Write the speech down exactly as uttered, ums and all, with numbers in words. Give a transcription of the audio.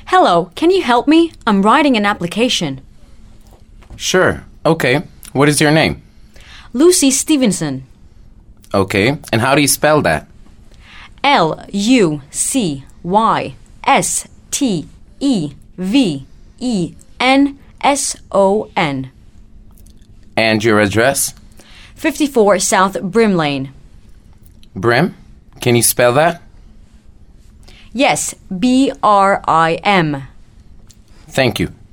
Hello, can you help me? I'm writing an application. Sure. Okay. What is your name? Lucy Stevenson. Okay. And how do you spell that? L U C Y S T E V E N S O N. And your address? fifty-four South Brim Lane. Brim? Can you spell that? Yes, B R I M. Thank you.